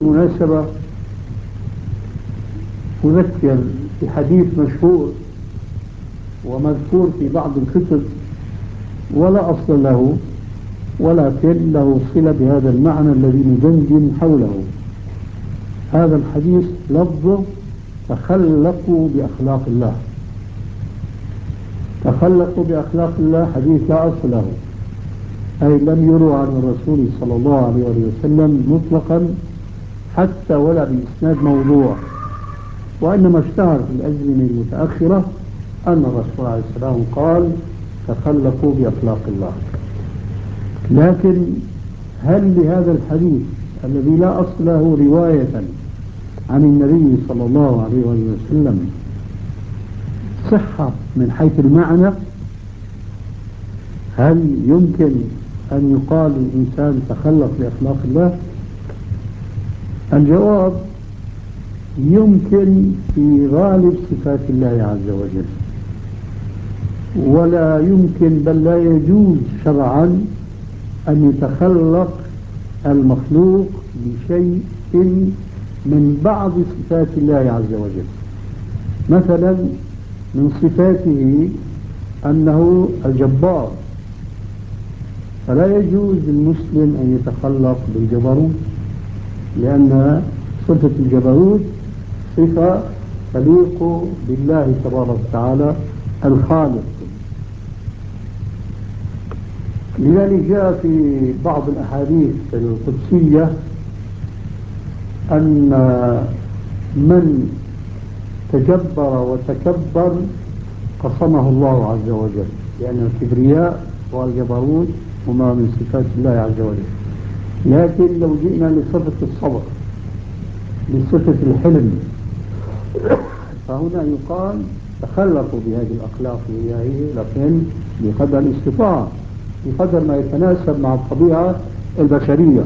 بالمناسبة أذكر بحديث مشهور ومذكور في بعض الكتب ولا أصل له، ولكن له صلة بهذا المعنى الذي ندندن حوله. هذا الحديث لفظه: تخلقوا بأخلاق الله. تخلقوا بأخلاق الله حديث لا أصل له، أي لم يروى عن الرسول صلى الله عليه وسلم مطلقا حتى ولا بإسناد موضوع، وإنما اشتهر في الأزمنة المتأخرة أن الرسول عليه السلام قال: تخلقوا بأخلاق الله. لكن هل لهذا الحديث الذي لا أصل له رواية عن النبي صلى الله عليه وسلم صحة من حيث المعنى؟ هل يمكن أن يقال الإنسان تخلق بأخلاق الله؟ الجواب: يمكن في غالب صفات الله عز وجل، ولا يمكن بل لا يجوز شرعا أن يتخلق المخلوق بشيء من بعض صفات الله عز وجل. مثلا من صفاته أنه الجبار، فلا يجوز للمسلم أن يتخلق بالجبروت، لأن صفة الجبروت صفة تليق بالله تبارك وتعالى الخالق. لذلك جاء في بعض الأحاديث القدسية أن من تجبر وتكبر قصمه الله عز وجل، لأن الكبرياء والجبروت هما من صفات الله عز وجل. لكن لو جئنا لصفة الصبر، لصفة الحلم، فهنا يقال تخلقوا بهذه الأخلاق الإلهية، لكن بقدر الاستطاعة، بقدر ما يتناسب مع الطبيعة البشرية.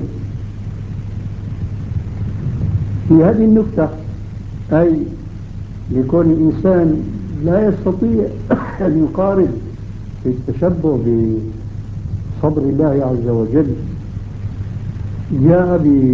في هذه النكتة، أي لكون الإنسان لا يستطيع أن يقارب في التشبه بصبر الله عز وجل، جاء